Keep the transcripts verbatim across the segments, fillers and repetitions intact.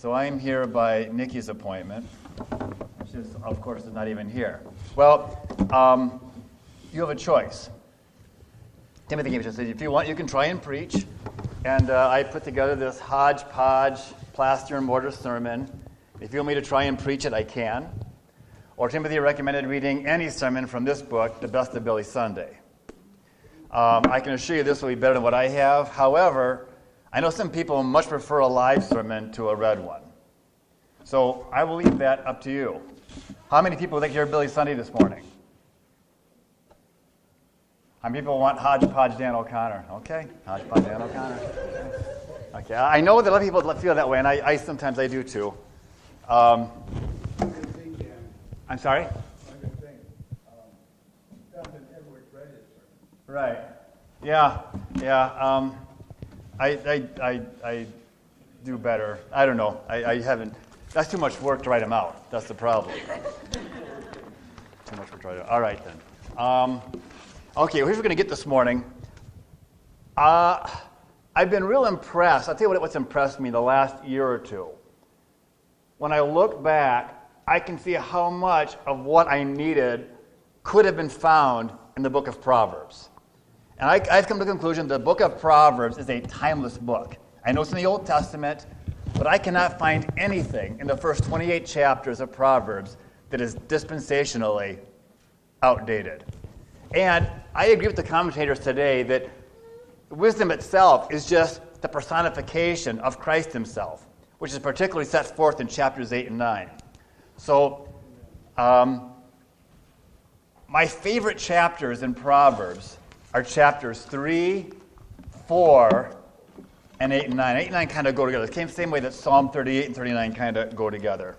So I'm here by Nikki's appointment, which is, of course, is not even here. Well, um, you have a choice. Timothy gave me said, if you want, you can try and preach. And uh, I put together this hodgepodge, plaster and mortar sermon. If you want me to try and preach it, I can. Or Timothy recommended reading any sermon from this book, The Best of Billy Sunday. Um, I can assure you this will be better than what I have. However, I know some people much prefer a live sermon to a read one. So I will leave that up to you. How many people would like to hear Billy Sunday this morning? How many people want Hodgepodge Dan O'Connor? Okay, Hodgepodge Dan O'Connor. Okay, I know that a lot of people feel that way, and I, I sometimes I do too. Um, I'm sorry? Right. Yeah. Yeah. Um, I, I I I do better. I don't know. I, I haven't. That's too much work to write them out. That's the problem. Too much work to write them out. All right then. Um, okay. Here's what we're going to get this morning. Uh, I've been real impressed. I'll tell you what, what's impressed me the last year or two. When I look back, I can see how much of what I needed could have been found in the book of Proverbs. And I, I've come to the conclusion the book of Proverbs is a timeless book. I know it's in the Old Testament, but I cannot find anything in the first twenty-eight chapters of Proverbs that is dispensationally outdated. And I agree with the commentators today that wisdom itself is just the personification of Christ himself, which is particularly set forth in chapters eight and nine. So, um, my favorite chapters in Proverbs are chapters three, four, and eight and nine. eight and nine kind of go together. The same way that Psalm thirty-eight and thirty-nine kind of go together.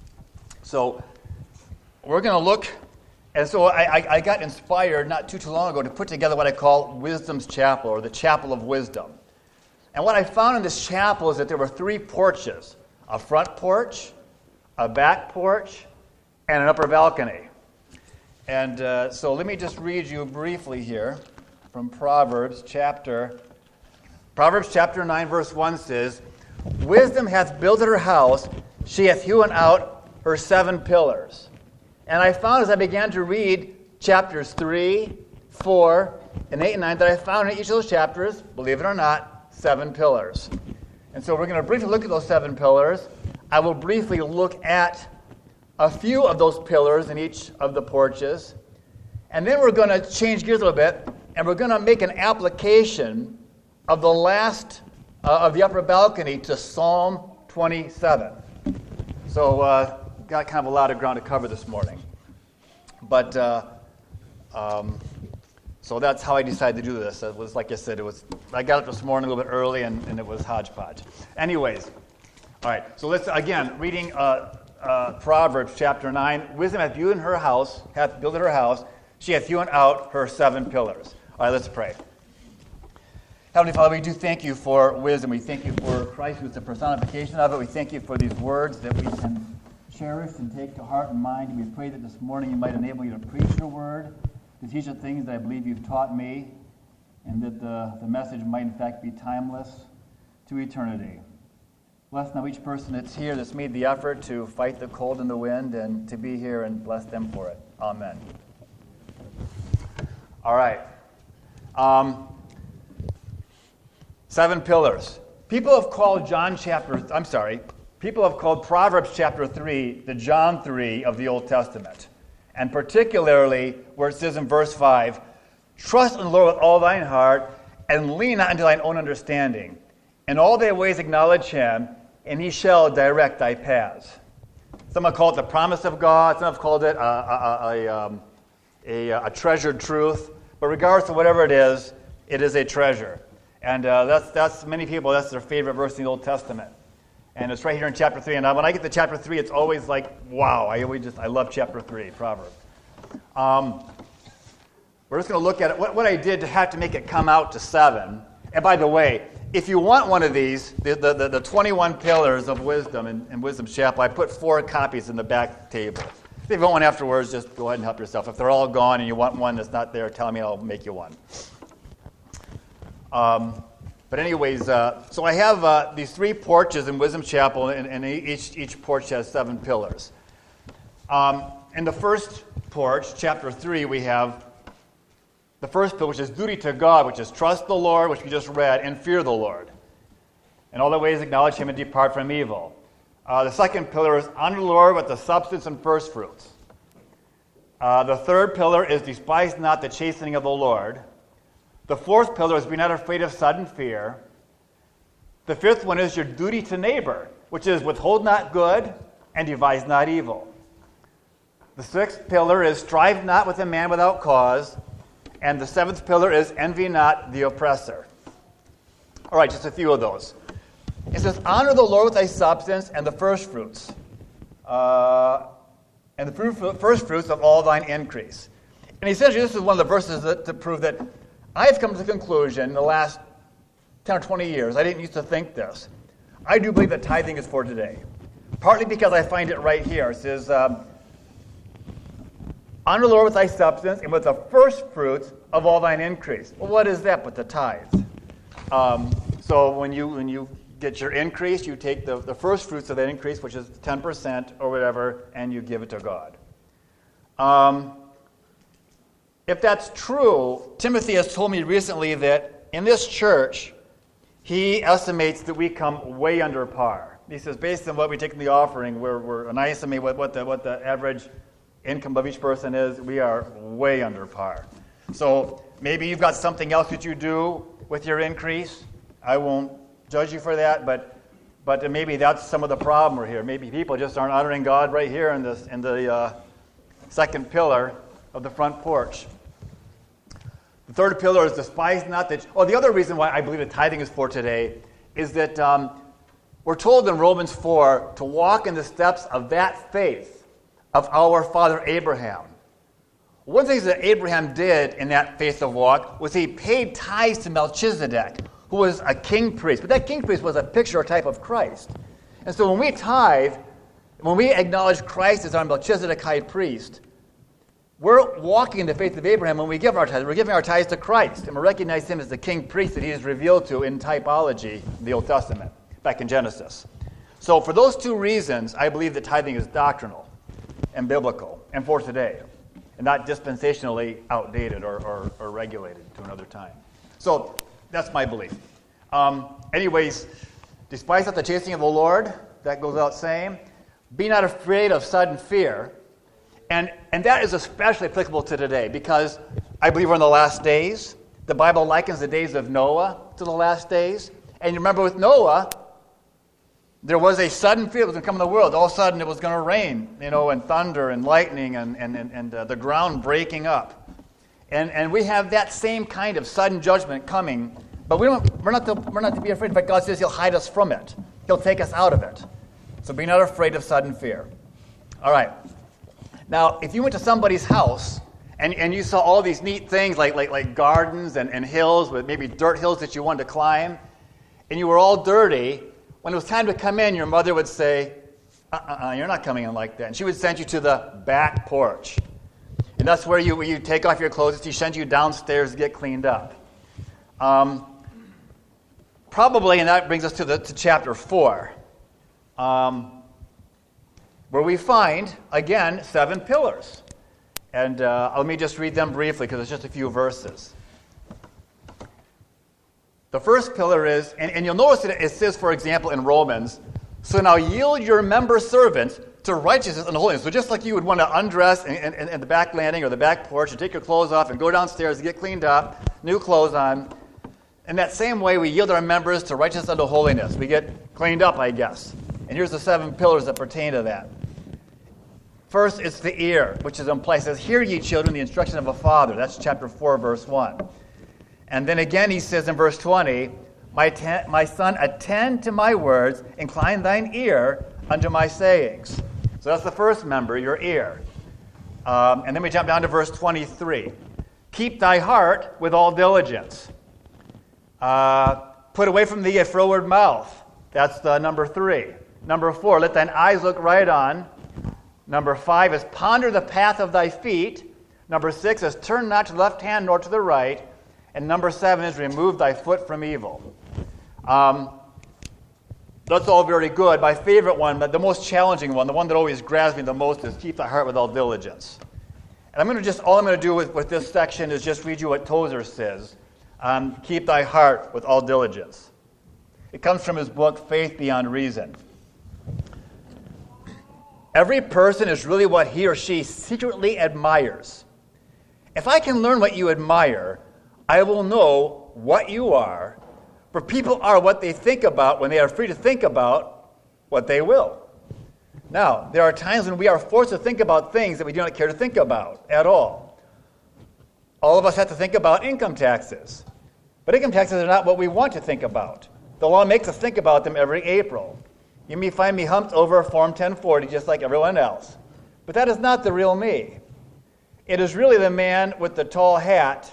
So we're going to look, and so I, I, I got inspired not too, too long ago to put together what I call Wisdom's Chapel, or the Chapel of Wisdom. And what I found in this chapel is that there were three porches, a front porch, a back porch, and an upper balcony. And uh, so let me just read you briefly here from Proverbs chapter, Proverbs chapter nine, verse one says, Wisdom hath builded her house, she hath hewn out her seven pillars. And I found as I began to read chapters three, four, and eight and nine, that I found in each of those chapters, believe it or not, seven pillars. And so we're going to briefly look at those seven pillars. I will briefly look at a few of those pillars in each of the porches. And then we're going to change gears a little bit, and we're going to make an application of the last uh, of the upper balcony to Psalm twenty-seven. So uh, got kind of a lot of ground to cover this morning. But uh, um, so that's how I decided to do this. It was, like I said, it was I got up this morning a little bit early, and, and it was hodgepodge. Anyways, all right. So let's again reading uh, uh, Proverbs chapter nine. Wisdom hath built her house, hath built her house. She hath hewn out her seven pillars. All right, let's pray. Heavenly Father, we do thank you for wisdom. We thank you for Christ, who is the personification of it. We thank you for these words that we can cherish and take to heart and mind. And we pray that this morning you might enable you to preach your word, to teach the things that I believe you've taught me, and that the, the message might in fact be timeless to eternity. Bless now each person that's here that's made the effort to fight the cold and the wind and to be here, and bless them for it. Amen. All right. Um, seven pillars. People have called John chapter, I'm sorry, people have called Proverbs chapter three the John three of the Old Testament. And particularly where it says in verse five, Trust in the Lord with all thine heart, and lean not unto thine own understanding. In all thy ways acknowledge him, and he shall direct thy paths. Some have called it the promise of God. Some have called it a, a, a, a, um, a, a treasured truth. But regardless of whatever it is, it is a treasure. And uh, that's that's many people, that's their favorite verse in the Old Testament. And it's right here in chapter three. And when I get to chapter three, it's always like, wow, I always just, I love chapter three, Proverbs. Um, we're just going to look at it. What, what I did to have to make it come out to seven. And by the way, if you want one of these, the, the, the, the twenty-one pillars of wisdom in, in Wisdom's Chapel, I put four copies in the back table. If you want one afterwards, just go ahead and help yourself. If they're all gone and you want one that's not there, tell me, I'll make you one. Um, But anyways, uh, so I have uh, these three porches in Wisdom Chapel, and, and each, each porch has seven pillars. Um, in the first porch, chapter three, we have the first pillar, which is duty to God, which is trust the Lord, which we just read, and fear the Lord. In all the ways acknowledge him and depart from evil. Uh, the second pillar is honor the Lord with the substance and first fruits. Uh, the third pillar is despise not the chastening of the Lord. The fourth pillar is be not afraid of sudden fear. The fifth one is your duty to neighbor, which is withhold not good and devise not evil. The sixth pillar is strive not with a man without cause. And the seventh pillar is envy not the oppressor. All right, just a few of those. It says, honor the Lord with thy substance and the first fruits. Uh, and the fruit, first fruits of all thine increase. And essentially, this is one of the verses that, to prove that I have come to the conclusion in the last ten or twenty years, I didn't used to think this. I do believe that tithing is for today. Partly because I find it right here. It says, um, honor the Lord with thy substance and with the first fruits of all thine increase. Well, what is that but the tithe? Um, so when you when you get your increase, you take the, the first fruits of that increase, which is ten percent or whatever, and you give it to God. Um, if that's true, Timothy has told me recently that in this church, he estimates that we come way under par. He says, based on what we take in the offering, we're, we're and I estimate what, what the what the average income of each person is, we are way under par. So maybe you've got something else that you do with your increase. I won't judge you for that, but but maybe that's some of the problem here. Maybe people just aren't honoring God right here in this in the uh, second pillar of the front porch. The third pillar is despise not that. Oh, the other reason why I believe that tithing is for today is that um, we're told in Romans four to walk in the steps of that faith of our father Abraham. One of the things that Abraham did in that faith of walk was he paid tithes to Melchizedek, who was a king priest. But that king priest was a picture or type of Christ. And so when we tithe, when we acknowledge Christ as our Melchizedek high priest, we're walking in the faith of Abraham when we give our tithes. We're giving our tithes to Christ, and we recognize him as the king priest that he is revealed to in typology in the Old Testament, back in Genesis. So for those two reasons, I believe that tithing is doctrinal and biblical, and for today, and not dispensationally outdated or, or, or regulated to another time. So that's my belief. Um, anyways, despise not the chastening of the Lord, that goes out saying. Be not afraid of sudden fear. And, and that is especially applicable to today because I believe we're in the last days. The Bible likens the days of Noah to the last days. And you remember with Noah, there was a sudden fear that was going to come in the world. All of a sudden it was going to rain, you know, and thunder and lightning and, and, and, and uh, the ground breaking up. And, and we have that same kind of sudden judgment coming. But we don't, we're, not to, we're not to be afraid. In fact, God says he'll hide us from it. He'll take us out of it. So be not afraid of sudden fear. All right. Now, if you went to somebody's house and, and you saw all these neat things like, like, like gardens and, and hills with maybe dirt hills that you wanted to climb, and you were all dirty, when it was time to come in, your mother would say, uh-uh, you're not coming in like that. And she would send you to the back porch. And that's where you, where you take off your clothes. She sends you downstairs to get cleaned up. Um, probably, and that brings us to, the, to chapter four. Um, where we find, again, seven pillars. And uh, let me just read them briefly because it's just a few verses. The first pillar is, and, and you'll notice that it says, for example, in Romans, so now yield your member servants to righteousness and holiness. So just like you would want to undress in, in, in the back landing or the back porch and take your clothes off and go downstairs to get cleaned up, new clothes on, in that same way we yield our members to righteousness and to holiness. We get cleaned up, I guess. And here's the seven pillars that pertain to that. First, it's the ear, which is implied. It says, hear ye children the instruction of a father. That's chapter four, verse one. And then again he says in verse twenty, my, ten, my son, attend to my words, incline thine ear unto my sayings. So that's the first member, your ear. Um, and then we jump down to verse twenty-three. Keep thy heart with all diligence. Uh, put away from thee a froward mouth. That's the number three. Number four, let thine eyes look right on. Number five is ponder the path of thy feet. Number six is turn not to the left hand nor to the right. And number seven is remove thy foot from evil. Um, that's all very good. My favorite one, but the most challenging one, the one that always grabs me the most, is keep thy heart with all diligence. And I'm going to just, all I'm going to do with, with this section is just read you what Tozer says. Um, keep thy heart with all diligence. It comes from his book, Faith Beyond Reason. Every person is really what he or she secretly admires. If I can learn what you admire, I will know what you are, for people are what they think about when they are free to think about what they will. Now, there are times when we are forced to think about things that we do not care to think about at all. All of us have to think about income taxes. But income taxes are not what we want to think about. The law makes us think about them every April. You may find me humped over Form ten forty just like everyone else. But that is not the real me. It is really the man with the tall hat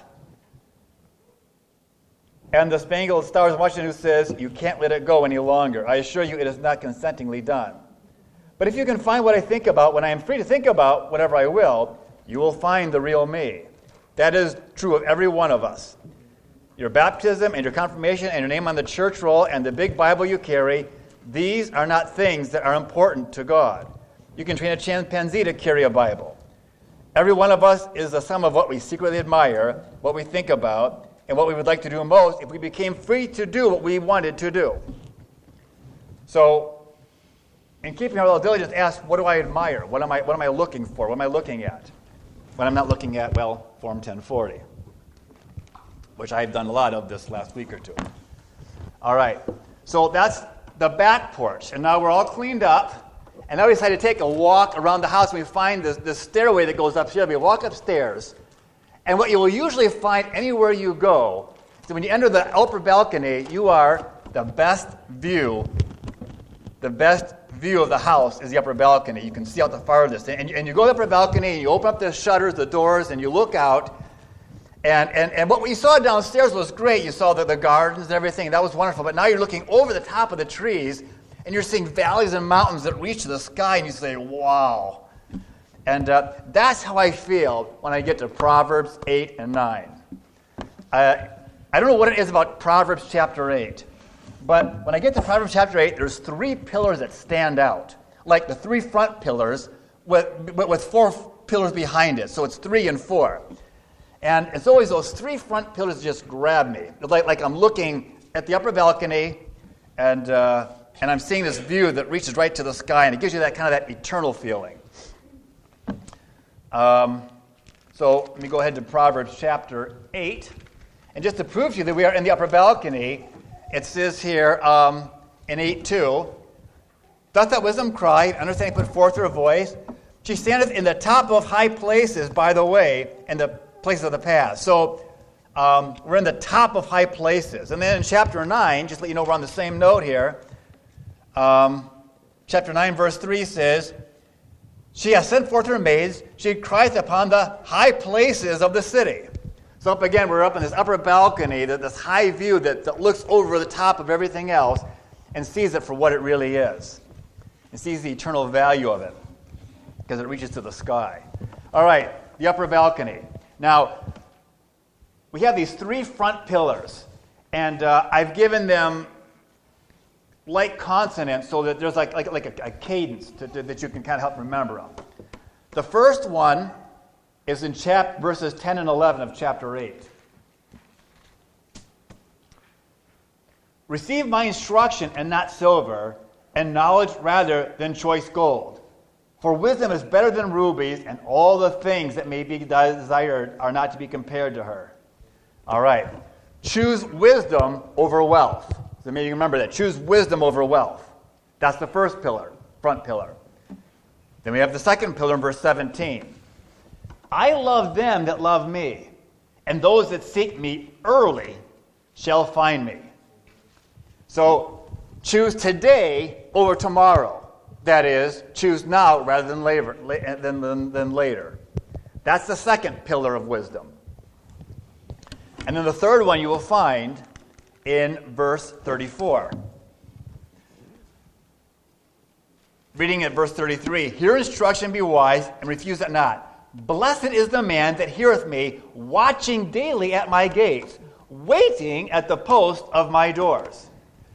and the spangled stars in Washington who says, you can't let it go any longer. I assure you it is not consentingly done. But if you can find what I think about when I am free to think about whatever I will, you will find the real me. That is true of every one of us. Your baptism and your confirmation and your name on the church roll and the big Bible you carry, these are not things that are important to God. You can train a chimpanzee to carry a Bible. Every one of us is the sum of what we secretly admire, what we think about, and what we would like to do most if we became free to do what we wanted to do. So, in keeping our little diligence, ask, what do I admire? What am I, what am I looking for? What am I looking at? When I'm not looking at, well, Form ten forty, which I've done a lot of this last week or two. All right, so that's the back porch, and now we're all cleaned up, and now we decide to take a walk around the house, and we find this, this stairway that goes up here. We walk upstairs, and what you will usually find anywhere you go is that when you enter the upper balcony, you are the best view, the best view of the house is the upper balcony. You can see out the farthest, and, and you go to the upper balcony, and you open up the shutters, the doors, and you look out, And, and and what we saw downstairs was great. You saw the, the gardens and everything. That was wonderful. But now you're looking over the top of the trees, and you're seeing valleys and mountains that reach to the sky, and you say, wow. And uh, that's how I feel when I get to Proverbs eight and nine. Uh, I don't know what it is about Proverbs chapter eight, but when I get to Proverbs chapter eight, there's three pillars that stand out, like the three front pillars with, with four pillars behind it. So it's three and four. And it's always those three front pillars that just grab me. It's like, like I'm looking at the upper balcony, and uh, and I'm seeing this view that reaches right to the sky, and it gives you that kind of that eternal feeling. Um, so let me go ahead to Proverbs chapter eight. And just to prove to you that we are in the upper balcony, it says here um, in eight two, doth that wisdom cry, understanding put forth her voice? She standeth in the top of high places by the way, and the places of the past. So um, we're in the top of high places. And then in chapter nine, just to let you know we're on the same note here, um, chapter nine verse three says, she has sent forth her maids, she crieth upon the high places of the city. So up again, we're up in this upper balcony, this high view that, that looks over the top of everything else and sees it for what it really is. And sees the eternal value of it because it reaches to the sky. All right, the upper balcony. Now, we have these three front pillars, and uh, I've given them like consonants so that there's like, like, like a, a cadence to, to, that you can kind of help remember them. The first one is in chap- verses ten and eleven of chapter eight. Receive my instruction and not silver, and knowledge rather than choice gold. For wisdom is better than rubies, and all the things that may be desired are not to be compared to her. All right. Choose wisdom over wealth. So maybe you remember that. Choose wisdom over wealth. That's the first pillar, front pillar. Then we have the second pillar in verse seventeen. I love them that love me, and those that seek me early shall find me. So choose today over tomorrow. That is, choose now rather than later, than, than, than later. That's the second pillar of wisdom. And then the third one you will find in verse thirty-four. Reading at verse thirty-three, hear instruction, be wise, and refuse it not. Blessed is the man that heareth me, watching daily at my gates, waiting at the post of my doors.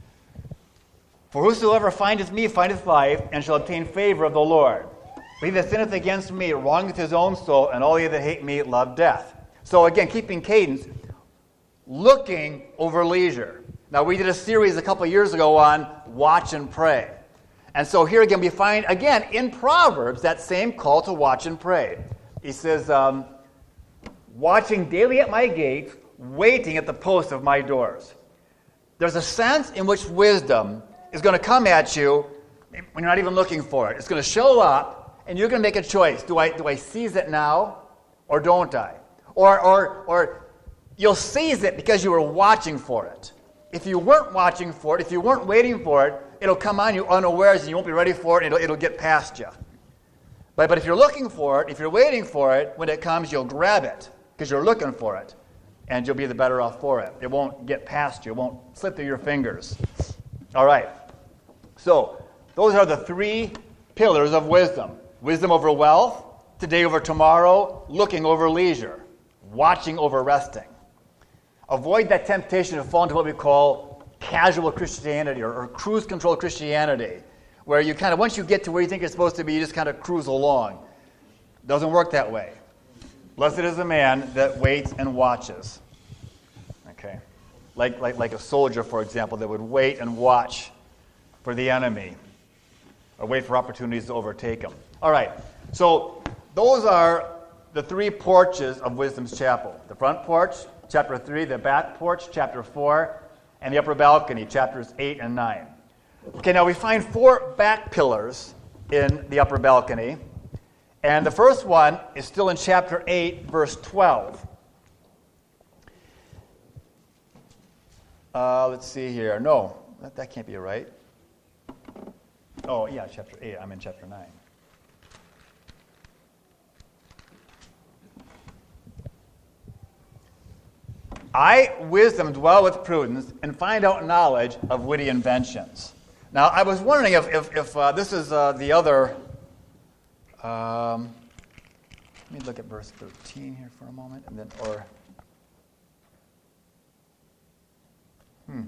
For whosoever findeth me findeth life, and shall obtain favor of the Lord. But he that sinneth against me wrongeth his own soul, and all ye that hate me love death. So again, keeping cadence, looking over leisure. Now, we did a series a couple of years ago on watch and pray. And so here again, we find, again, in Proverbs, that same call to watch and pray. He says, um, watching daily at my gates, waiting at the posts of my doors. There's a sense in which wisdom is going to come at you when you're not even looking for it. It's going to show up, and you're going to make a choice. Do I, do I seize it now, or don't I? Or, or, or you'll seize it because you were watching for it. If you weren't watching for it, if you weren't waiting for it, it'll come on you unawares and you won't be ready for it, and it'll, it'll get past you. But, but if you're looking for it, if you're waiting for it, when it comes, you'll grab it because you're looking for it, and you'll be the better off for it. It won't get past you. It won't slip through your fingers. All right. So those are the three pillars of wisdom. Wisdom over wealth, today over tomorrow, looking over leisure, watching over resting. Avoid that temptation to fall into what we call casual Christianity or, or cruise control Christianity, where you kind of, once you get to where you think you're supposed to be, you just kind of cruise along. Doesn't work that way. Blessed is the man that waits and watches. Okay. Like, like, like a soldier, for example, that would wait and watch for the enemy or wait for opportunities to overtake him. All right. So those are the three porches of Wisdom's Chapel. The front porch, chapter three, the back porch, chapter four, and the upper balcony, chapters eight and nine. Okay, now we find four back pillars in the upper balcony, and the first one is still in chapter eight, verse twelve. Uh, let's see here. No, that, that can't be right. Oh, yeah, chapter eight. I'm in chapter nine. I, wisdom, dwell with prudence, and find out knowledge of witty inventions. Now, I was wondering if, if, if uh, this is uh, the other... Um, let me look at verse thirteen here for a moment, and then, or... Hmm.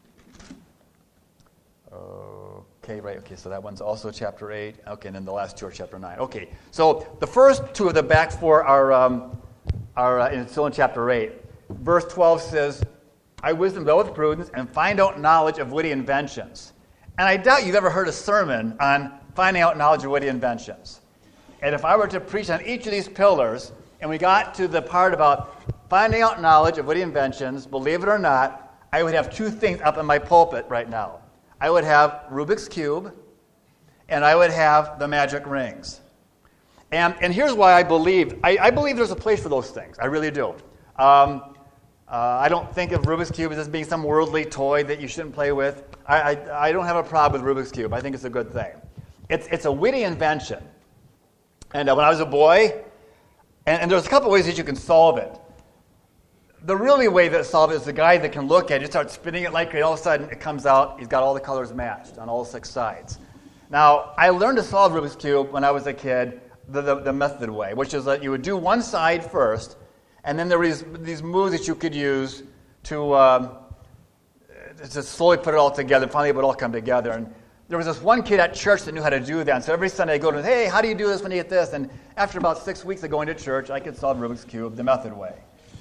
Okay, right, okay, so that one's also chapter eight. Okay, and then the last two are chapter nine. Okay, so the first two of the back four are, um, are uh, in, still in chapter eight. Verse twelve says, I wisdom dwell with prudence and find out knowledge of witty inventions. And I doubt you've ever heard a sermon on finding out knowledge of witty inventions. And if I were to preach on each of these pillars, and we got to the part about finding out knowledge of witty inventions, believe it or not, I would have two things up in my pulpit right now. I would have Rubik's Cube, and I would have the magic rings. And, and here's why I believe. I, I believe there's a place for those things. I really do. Um, Uh, I don't think of Rubik's Cube as being some worldly toy that you shouldn't play with. I, I, I don't have a problem with Rubik's Cube. I think it's a good thing. It's, it's a witty invention. And uh, when I was a boy, and, and there's a couple ways that you can solve it. The really way that solve it is the guy that can look at it, start spinning it like crazy, all of a sudden it comes out, he's got all the colors matched on all six sides. Now, I learned to solve Rubik's Cube when I was a kid the, the, the method way, which is that you would do one side first, and then there were these, these moves that you could use to, um, to slowly put it all together. Finally, it would all come together. And there was this one kid at church that knew how to do that. And so every Sunday I'd go to him, hey, how do you do this when you get this? And after about six weeks of going to church, I could solve Rubik's Cube the method way.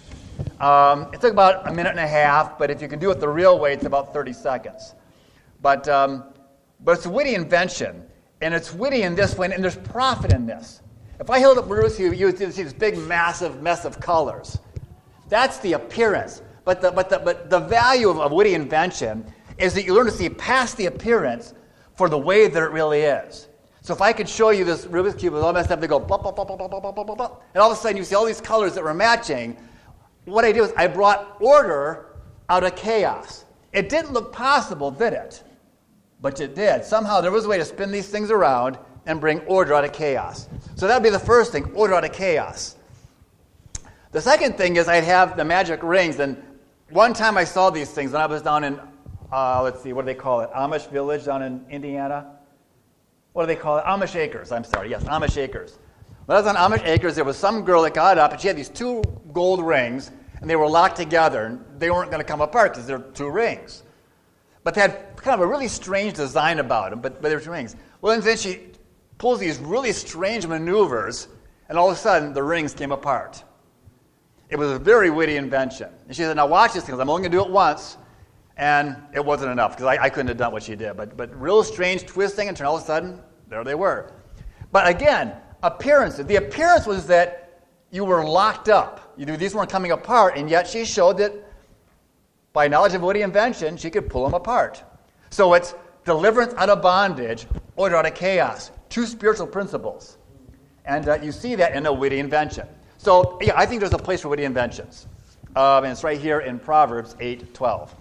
Um, it took about a minute and a half, but if you can do it the real way, it's about thirty seconds. But, um, but it's a witty invention. And it's witty in this way, and there's profit in this. If I held up Rubik's Cube, you would see this big, massive mess of colors. That's the appearance. But the, but the, but the value of a witty invention is that you learn to see past the appearance for the way that it really is. So if I could show you this Rubik's Cube with all messed up, they go, blah, blah, blah, blah, blah, blah, blah, blah, blah, and all of a sudden you see all these colors that were matching. What I did was I brought order out of chaos. It didn't look possible, did it? But it did. Somehow there was a way to spin these things around and bring order out of chaos. So that would be the first thing, order out of chaos. The second thing is I'd have the magic rings. And one time I saw these things when I was down in, uh, let's see, what do they call it? Amish Village down in Indiana? What do they call it? Amish Acres, I'm sorry. Yes, Amish Acres. When I was on Amish Acres, there was some girl that got up, and she had these two gold rings, and they were locked together. And they weren't going to come apart because they're two rings. But they had kind of a really strange design about them, but, but they were rings. Well, and then she pulls these really strange maneuvers, and all of a sudden, the rings came apart. It was a very witty invention. And she said, now watch this, because I'm only going to do it once. And it wasn't enough, because I, I couldn't have done what she did. But, but real strange twisting, and all of a sudden, there they were. But again, appearances. The appearance was that you were locked up. You knew these weren't coming apart, and yet she showed that by knowledge of witty invention, she could pull them apart. So it's deliverance out of bondage, order out of chaos. Two spiritual principles. And uh, you see that in a witty invention. So, yeah, I think there's a place for witty inventions. Um, and it's right here in Proverbs eight twelve.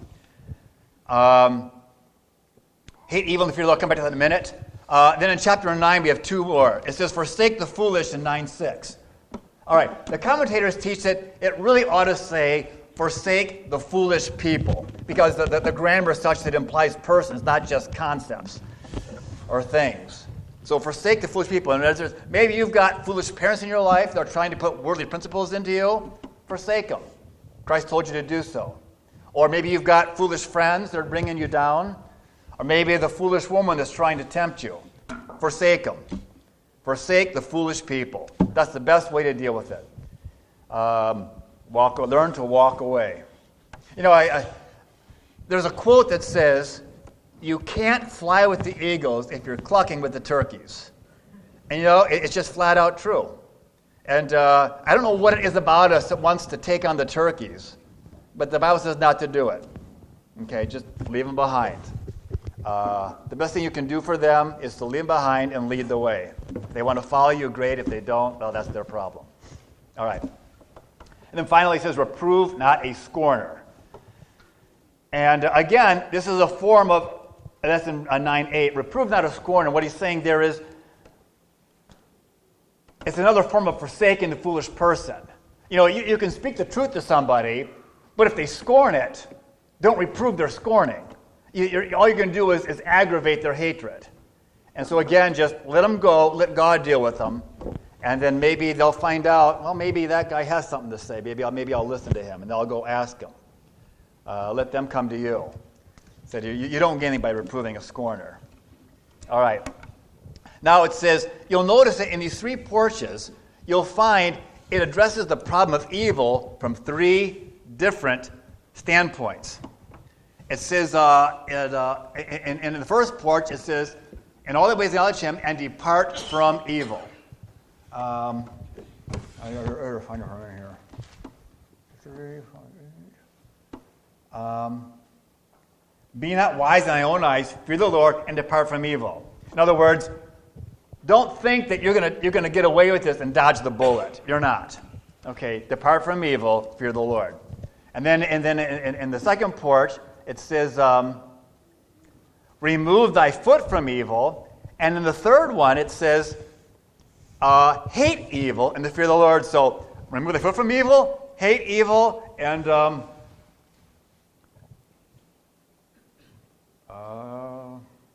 Um, hate evil and fear the Lord. I'll come back to that in a minute. Uh, then in chapter nine, we have two more. It says, forsake the foolish in nine six. All right, the commentators teach that it really ought to say, forsake the foolish people, because the, the, the grammar is such that it implies persons, not just concepts or things. So forsake the foolish people. And there's, maybe you've got foolish parents in your life that are trying to put worldly principles into you. Forsake them. Christ told you to do so. Or maybe you've got foolish friends that are bringing you down. Or maybe the foolish woman that's trying to tempt you. Forsake them. Forsake the foolish people. That's the best way to deal with it. Um, walk, learn to walk away. You know, I, I, there's a quote that says, you can't fly with the eagles if you're clucking with the turkeys. And you know, it, it's just flat out true. And uh, I don't know what it is about us that wants to take on the turkeys, but the Bible says not to do it. Okay, just leave them behind. Uh, the best thing you can do for them is to leave them behind and lead the way. If they want to follow you, great. If they don't, well, that's their problem. All right. And then finally it says, reprove, not a scorner. And uh, again, this is a form of, that's in uh, nine eight, reprove, not a scorner. What he's saying there is, it's another form of forsaking the foolish person. You know, you, you can speak the truth to somebody, but if they scorn it, don't reprove their scorning. You, you're, all you're going to do is, is aggravate their hatred. And so again, just let them go, let God deal with them, and then maybe they'll find out, well, maybe that guy has something to say. Maybe I'll, maybe I'll listen to him, and they'll go ask him. Uh, let them come to you. So you, you don't get anything by reproving a scorner. All right. Now it says, you'll notice that in these three porches, you'll find it addresses the problem of evil from three different standpoints. It says, uh, it, uh, in, in the first porch, it says, in all the ways acknowledge him and depart from evil. Um, I gotta find it right here. Three, five, um, be not wise in thy own eyes, fear the Lord, and depart from evil. In other words, don't think that you're going you're gonna get away with this and dodge the bullet. You're not. Okay, depart from evil, fear the Lord. And then, and then in, in the second porch, it says, um, remove thy foot from evil. And in the third one, it says, uh, hate evil and the fear of the Lord. So remove thy foot from evil, hate evil, and um, uh,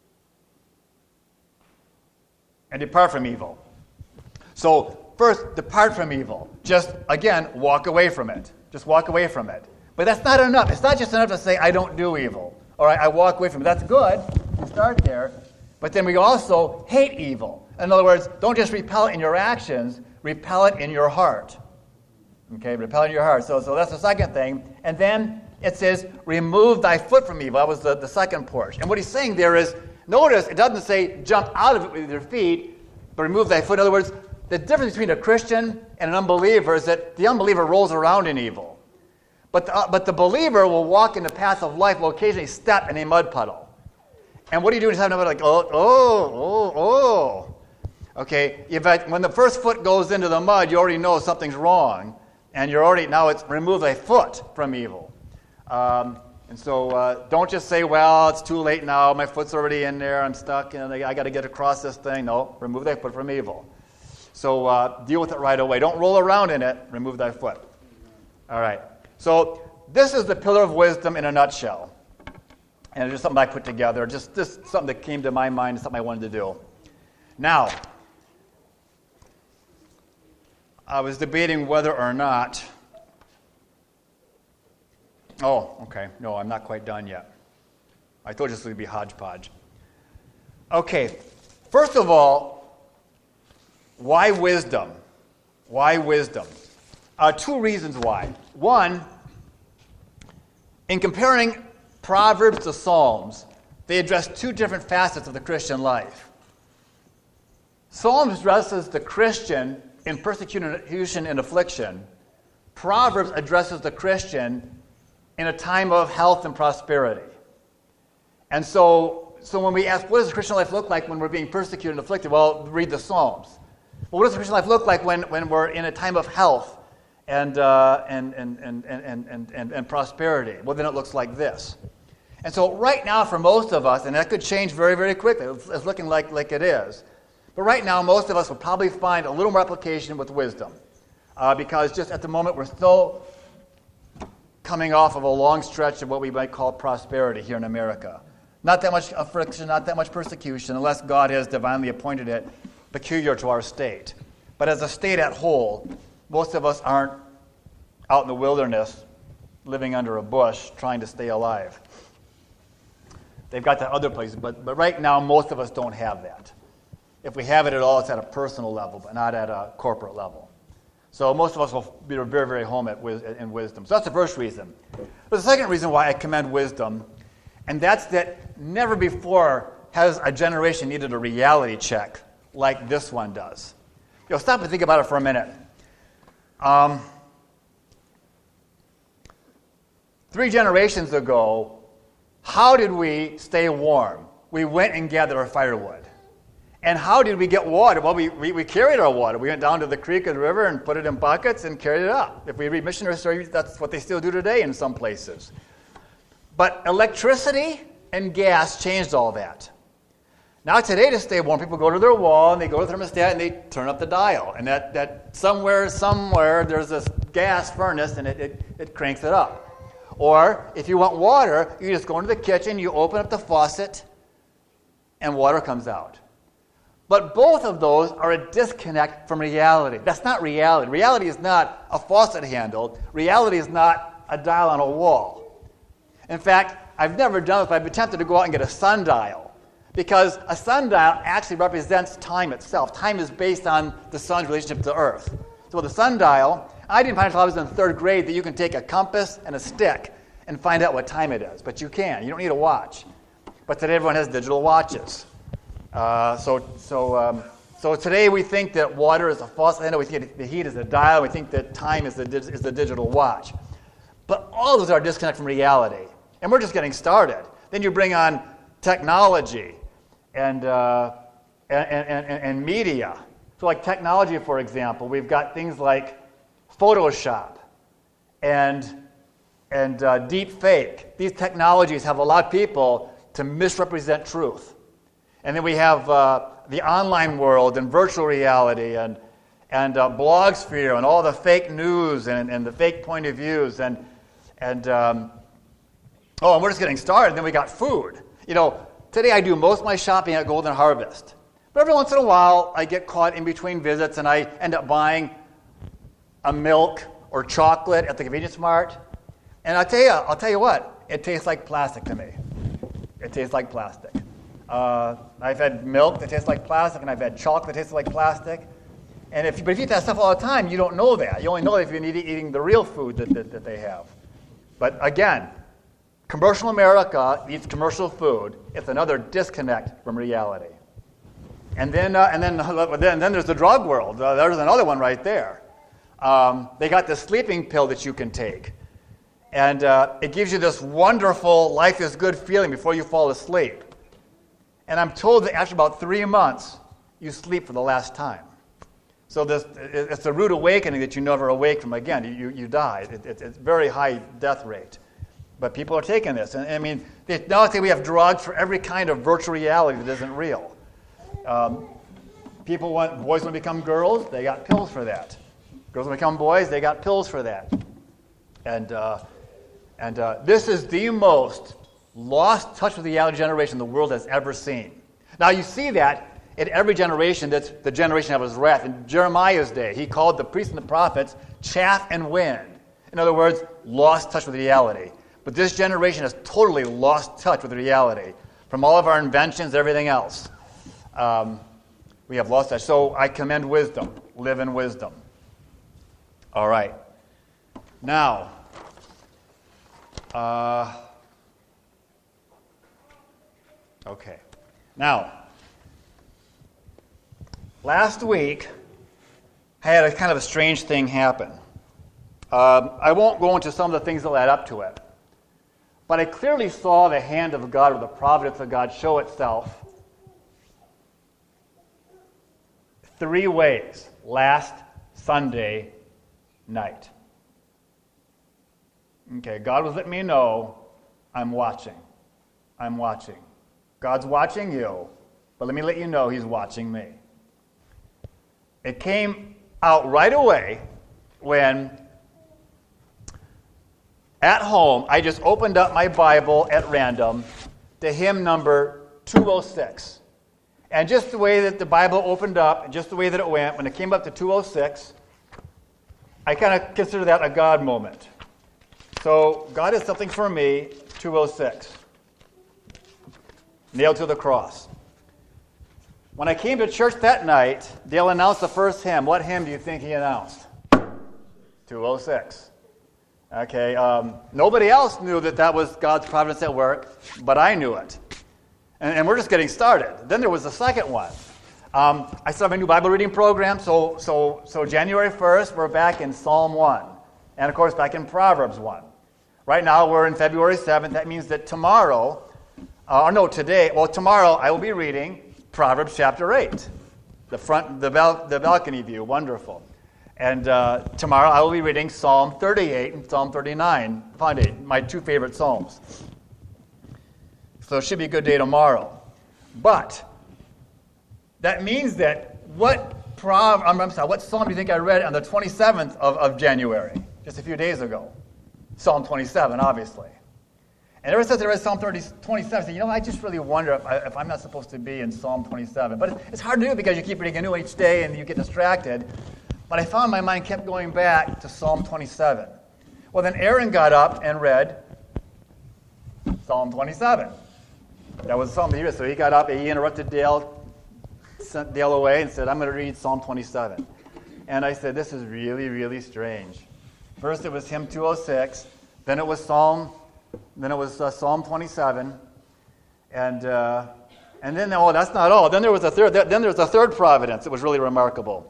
and depart from evil. So first, depart from evil. Just, again, walk away from it. Just walk away from it. But that's not enough. It's not just enough to say, I don't do evil. Or I, I walk away from it. That's good. You start there. But then we also hate evil. In other words, don't just repel it in your actions, repel it in your heart. Okay, repel it in your heart. So, so that's the second thing. And then it says, remove thy foot from evil. That was the, the second portion. And what he's saying there is, notice it doesn't say jump out of it with your feet, but remove thy foot. In other words, the difference between a Christian and an unbeliever is that the unbeliever rolls around in evil. But the, uh, but the believer will walk in the path of life, will occasionally step in a mud puddle. And what do you do when you have a mud like, oh, oh, oh, oh. Okay, if I, when the first foot goes into the mud, you already know something's wrong. And you're already, now it's remove thy foot from evil. Um, and so uh, don't just say, well, it's too late now, my foot's already in there, I'm stuck, and I, I got to get across this thing. No, remove thy foot from evil. So uh, deal with it right away. Don't roll around in it, remove thy foot. All right. So this is the pillar of wisdom in a nutshell. And it's just something I put together, just, just something that came to my mind, something I wanted to do. Now, I was debating whether or not, oh, okay, no, I'm not quite done yet. I told you this would be hodgepodge. Okay, first of all, why wisdom? Why wisdom? Uh, two reasons why. One, in comparing Proverbs to Psalms, they address two different facets of the Christian life. Psalms addresses the Christian in persecution and affliction. Proverbs addresses the Christian in a time of health and prosperity. And so, so when we ask, what does the Christian life look like when we're being persecuted and afflicted? Well, read the Psalms. Well, what does the Christian life look like when, when we're in a time of health and, uh, and, and, and, and, and, and, and prosperity? Well, then it looks like this. And so right now for most of us, and that could change very, very quickly, it's, it's looking like, like it is, but right now most of us will probably find a little more application with wisdom uh, because just at the moment we're still coming off of a long stretch of what we might call prosperity here in America. Not that much affliction, not that much persecution, unless God has divinely appointed it peculiar to our state. But as a state at whole, most of us aren't out in the wilderness living under a bush trying to stay alive. They've got that other places, but, but right now most of us don't have that. If we have it at all, it's at a personal level, but not at a corporate level. So most of us will be very, very home at, in wisdom. So that's the first reason. But the second reason why I commend wisdom, and that's that never before has a generation needed a reality check like this one does. You know, stop and think about it for a minute. Um, three generations ago, how did we stay warm? We went and gathered our firewood. And how did we get water? Well, we, we, we carried our water. We went down to the creek or the river and put it in buckets and carried it up. If we read missionary stories, that's what they still do today in some places. But electricity and gas changed all that. Now today to stay warm, people go to their wall and they go to the thermostat and they turn up the dial. And that, that somewhere, somewhere, there's this gas furnace and it, it, it cranks it up. Or if you want water, you just go into the kitchen, you open up the faucet, and water comes out. But both of those are a disconnect from reality. That's not reality. Reality is not a faucet handle. Reality is not a dial on a wall. In fact, I've never done this, but I've been tempted to go out and get a sundial. Because a sundial actually represents time itself. Time is based on the sun's relationship to Earth. So with a sundial, I didn't find until I was in third grade that you can take a compass and a stick and find out what time it is. But you can. You don't need a watch. But today everyone has digital watches. Uh, so, so, um, so today we think that water is a faucet handle. We think the heat is a dial. We think that time is the, is the digital watch. But all those are a disconnect from reality. And we're just getting started. Then you bring on technology and, uh, and, and, and, and media. So like technology, for example, we've got things like Photoshop and, and uh, deep fake. These technologies have allowed people to misrepresent truth. And then we have uh, the online world and virtual reality and, and uh, blogosphere and all the fake news and, and the fake point of views. And, and um, oh, and we're just getting started. Then we got food. You know, today I do most of my shopping at Golden Harvest. But every once in a while, I get caught in between visits and I end up buying a milk or chocolate at the convenience mart. And I'll tell you, I'll tell you what, it tastes like plastic to me. It tastes like plastic. Uh, I've had milk that tastes like plastic, and I've had chocolate that tastes like plastic. And if, but if you eat that stuff all the time, you don't know that. You only know that if you're eating the real food that, that, that they have. But again, commercial America eats commercial food. It's another disconnect from reality. And then, uh, and then, then, then there's the drug world. Uh, there's another one right there. Um, they got the sleeping pill that you can take. And uh, it gives you this wonderful life is good feeling before you fall asleep. And I'm told that after about three months, you sleep for the last time. So this, it's a rude awakening that you never awake from again. You, you die. It, it, it's a very high death rate. But people are taking this. And I mean, they, nowadays we have drugs for every kind of virtual reality that isn't real. Um, people want, boys want to become girls, they got pills for that. Girls want to become boys, they got pills for that. And, uh, and uh, this is the most lost touch with reality generation the world has ever seen. Now you see that in every generation that's the generation of his wrath. In Jeremiah's day, he called the priests and the prophets chaff and wind. In other words, lost touch with reality. But this generation has totally lost touch with reality. From all of our inventions, everything else, um, we have lost touch. So I commend wisdom. Live in wisdom. All right. Now, uh, okay. Now, last week, I had a kind of a strange thing happen. Um, I won't go into some of the things that led up to it, but I clearly saw the hand of God or the providence of God show itself three ways last Sunday night. Okay, God was letting me know, I'm watching. I'm watching. God's watching you, but let me let you know He's watching me. It came out right away when, at home, I just opened up my Bible at random to hymn number two oh six. And just the way that the Bible opened up, and just the way that it went, when it came up to two oh six, I kind of consider that a God moment. So God is something for me, two oh six. Nailed to the cross. When I came to church that night, Dale announced the first hymn. What hymn do you think he announced? two oh six. Okay, um, nobody else knew that that was God's providence at work, but I knew it. And, and we're just getting started. Then there was the second one. Um, I started a new Bible reading program, so, so, so January first, we're back in Psalm one. And, of course, back in Proverbs one. Right now, we're in February seventh. That means that tomorrow, uh, or no, today, well, tomorrow I will be reading Proverbs chapter eight, the front, the, bal- the balcony view, wonderful. And uh, tomorrow I will be reading Psalm thirty-eight and Psalm thirty-nine, find it, my two favorite psalms. So it should be a good day tomorrow. But that means that what prov- I'm sorry, what psalm do you think I read on the twenty-seventh of, of January, just a few days ago? Psalm twenty-seven, obviously. And ever since I read Psalm thirty, twenty-seven, I said, you know, I just really wonder if, I, if I'm not supposed to be in Psalm twenty-seven. But it's hard to do because you keep reading a new each day and you get distracted. But I found my mind kept going back to Psalm twenty-seven. Well, then Aaron got up and read Psalm twenty-seven. That was Psalm of the year. So he got up and he interrupted Dale, sent Dale away and said, I'm going to read Psalm twenty-seven. And I said, this is really, really strange. First it was hymn two oh six, then it was Psalm, then it was uh, Psalm twenty-seven, and uh, and then oh that's not all. Then there was a third. Then there was a third providence that was really remarkable.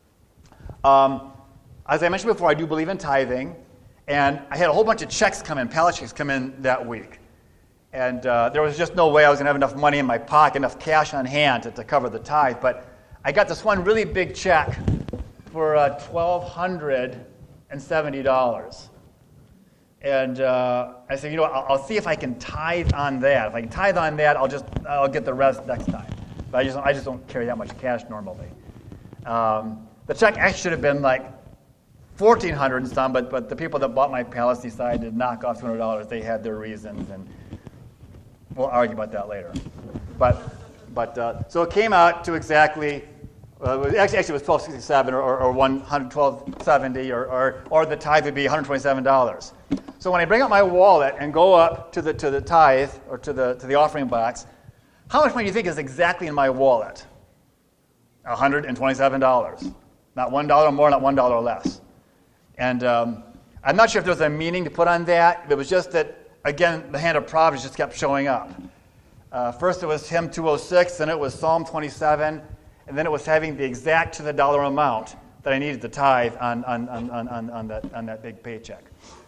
Um, as I mentioned before, I do believe in tithing, and I had a whole bunch of checks come in, pallet checks come in that week, and uh, there was just no way I was going to have enough money in my pocket, enough cash on hand to, to cover the tithe. But I got this one really big check for uh, twelve hundred and seventy dollars. And uh, I said, you know, I'll, I'll see if I can tithe on that. If I can tithe on that, I'll just I'll get the rest next time. But I just I just don't carry that much cash normally. Um, the check actually should have been like fourteen hundred and some, but but the people that bought my palace decided to knock off two hundred dollars. They had their reasons, and we'll argue about that later. But but uh, so it came out to exactly. Uh, actually, actually, it was twelve sixty-seven or, or, or one hundred twelve seventy, or, or or the tithe would be one hundred twenty-seven dollars. So when I bring up my wallet and go up to the to the tithe or to the to the offering box, how much money do you think is exactly in my wallet? one hundred twenty-seven dollars. Not one dollar more, not one dollar less. And um, I'm not sure if there's a meaning to put on that. It was just that, again, the hand of providence just kept showing up. Uh, first it was hymn two oh six, then it was Psalm twenty-seven. And then it was having the exact to the dollar amount that I needed to tithe on, on, on, on, on, that, on that big paycheck.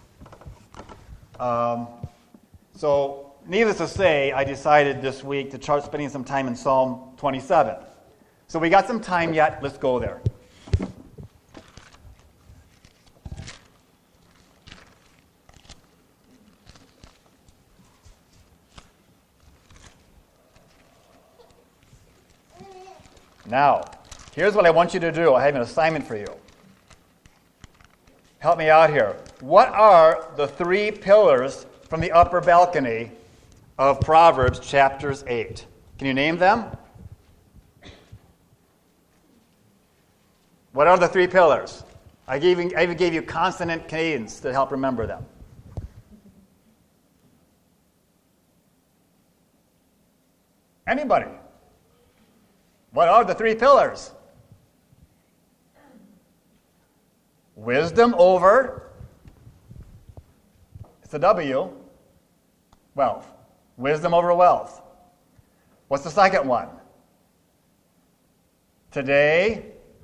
Um, so, needless to say, I decided this week to start spending some time in Psalm twenty-seven. So we got some time yet. Let's go there. Now, here's what I want you to do. I have an assignment for you. Help me out here. What are the three pillars from the upper balcony of Proverbs chapters eight? Can you name them? What are the three pillars? I, gave, I even gave you consonant cadence to help remember them. Anybody? What are the three pillars? Wisdom over, it's a W, wealth. Wisdom over wealth. What's the second one? Today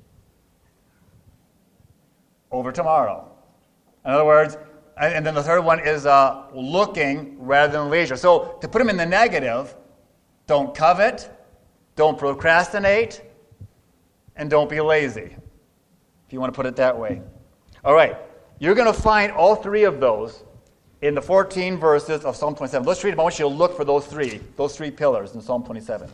over tomorrow. In other words, and then the third one is uh, looking rather than leisure. So to put them in the negative, don't covet, don't procrastinate, and don't be lazy, if you want to put it that way. All right, you're going to find all three of those in the fourteen verses of Psalm twenty-seven. Let's read them. I want you to look for those three, those three pillars in Psalm twenty-seven.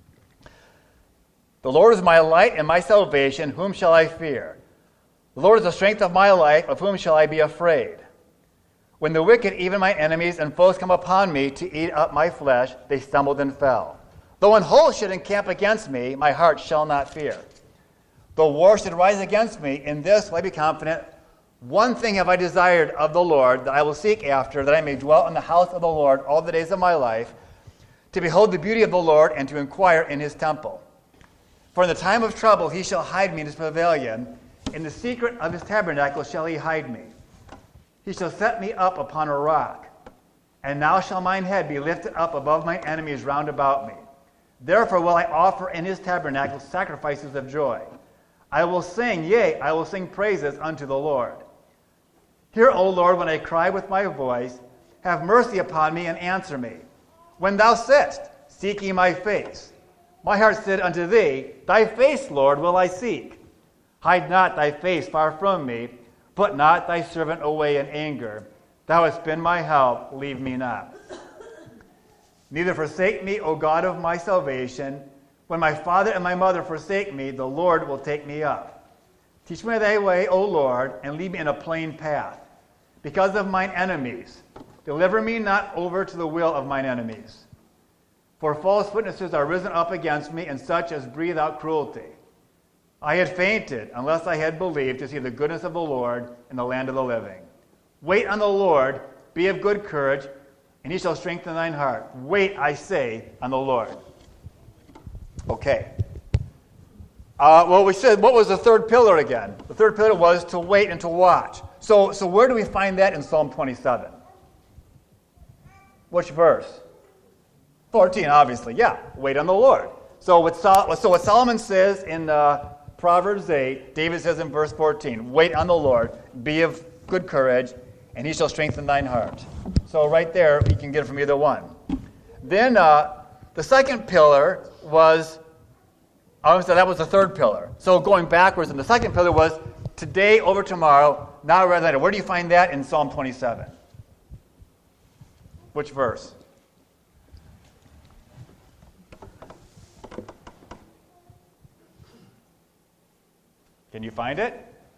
The Lord is my light and my salvation. Whom shall I fear? The Lord is the strength of my life. Of whom shall I be afraid? When the wicked, even my enemies and foes, come upon me to eat up my flesh, they stumbled and fell. Though an host should encamp against me, my heart shall not fear. Though war should rise against me, in this will I be confident. One thing have I desired of the Lord, that I will seek after, that I may dwell in the house of the Lord all the days of my life, to behold the beauty of the Lord and to inquire in his temple. For in the time of trouble he shall hide me in his pavilion. In the secret of his tabernacle shall he hide me. He shall set me up upon a rock. And now shall mine head be lifted up above mine enemies round about me. Therefore will I offer in his tabernacle sacrifices of joy. I will sing, yea, I will sing praises unto the Lord. Hear, O Lord, when I cry with my voice. Have mercy upon me and answer me. When thou sittest, seek ye my face. My heart said unto thee, thy face, Lord, will I seek. Hide not thy face far from me. Put not thy servant away in anger. Thou hast been my help, leave me not. Neither forsake me, O God of my salvation. When my father and my mother forsake me, the Lord will take me up. Teach me thy way, O Lord, and lead me in a plain path. Because of mine enemies, deliver me not over to the will of mine enemies. For false witnesses are risen up against me, and such as breathe out cruelty. I had fainted, unless I had believed to see the goodness of the Lord in the land of the living. Wait on the Lord, be of good courage, and he shall strengthen thine heart. Wait, I say, on the Lord. Okay. Uh, well, we said, what was the third pillar again? The third pillar was to wait and to watch. So, so where do we find that in Psalm twenty-seven? Which verse? fourteen, obviously. Yeah, wait on the Lord. So what, Sol- so what Solomon says in uh, Proverbs eight, David says in verse fourteen, wait on the Lord, be of good courage, and he shall strengthen thine heart. So right there, you can get it from either one. Then uh, the second pillar was, I would say that was the third pillar. So going backwards, and the second pillar was today over tomorrow, now rather than later. Where do you find that in Psalm twenty-seven? Which verse? Can you find it?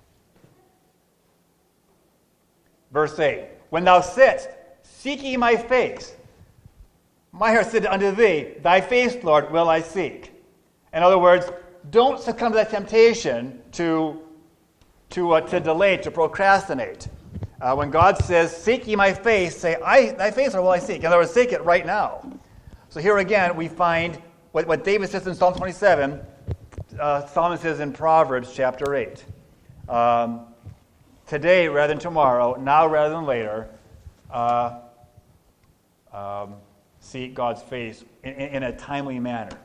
Verse eight. When thou sittest, seek ye my face. My heart said unto thee, thy face, Lord, will I seek. In other words, don't succumb to that temptation to, to, uh, to delay, to procrastinate. Uh, when God says, seek ye my face, say, I, thy face, Lord, will I seek. In other words, seek it right now. So here again, we find what, what David says in Psalm twenty-seven, uh, Solomon says in Proverbs chapter eight. Um, today rather than tomorrow, now rather than later, uh, um, seek God's face in, in, in a timely manner.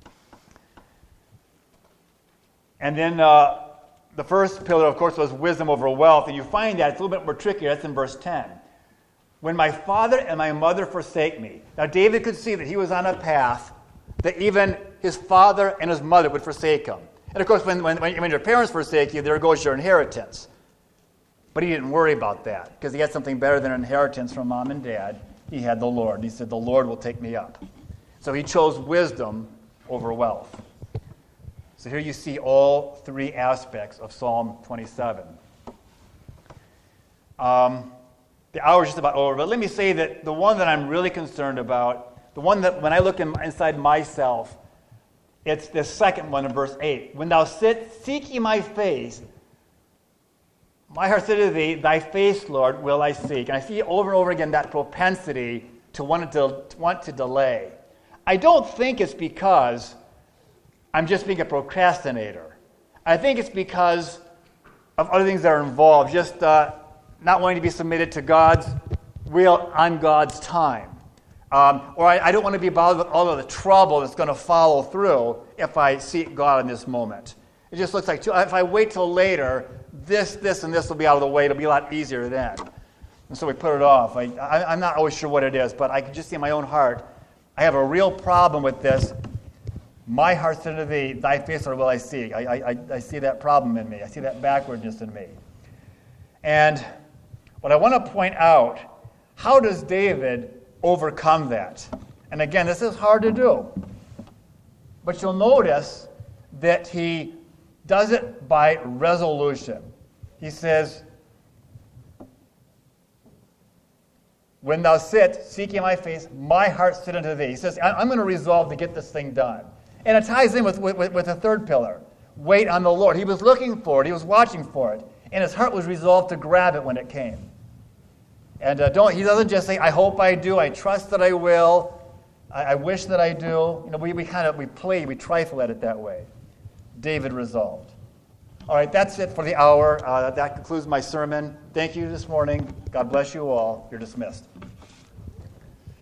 And then uh, the first pillar, of course, was wisdom over wealth. And you find that it's a little bit more tricky. That's in verse ten. When my father and my mother forsake me. Now, David could see that he was on a path that even his father and his mother would forsake him. And, of course, when, when, when your parents forsake you, there goes your inheritance. But he didn't worry about that because he had something better than an inheritance from mom and dad. He had the Lord. He said, the Lord will take me up. So he chose wisdom over wealth. So here you see all three aspects of Psalm twenty-seven. Um, the hour is just about over, but let me say that the one that I'm really concerned about, the one that when I look in, inside myself, it's the second one in verse eight. When thou sit, seek ye my face, my heart said to thee, thy face, Lord, will I seek. And I see over and over again that propensity to want to, to want to delay. I don't think it's because I'm just being a procrastinator. I think it's because of other things that are involved, just uh, not wanting to be submitted to God's will on God's time. Um, or I, I don't want to be bothered with all of the trouble that's going to follow through if I seek God in this moment. It just looks like, too, if I wait till later, this, this, and this will be out of the way. It'll be a lot easier then. And so we put it off. I, I, I'm not always sure what it is, but I can just see in my own heart, I have a real problem with this. My heart's unto thee, thy face or will I seek. I, I, I see that problem in me. I see that backwardness in me. And what I want to point out, how does David overcome that? And again, this is hard to do. But you'll notice that he does it by resolution. He says, when thou sit, seeking my face, my heart sit unto thee. He says, I'm going to resolve to get this thing done. And it ties in with, with, with the third pillar. Wait on the Lord. He was looking for it. He was watching for it. And his heart was resolved to grab it when it came. And uh, don't he doesn't just say, I hope I do. I trust that I will. I, I wish that I do. You know, we, we kind of, we play, we trifle at it that way. David resolved. All right, that's it for the hour. Uh, that concludes my sermon. Thank you this morning. God bless you all. You're dismissed.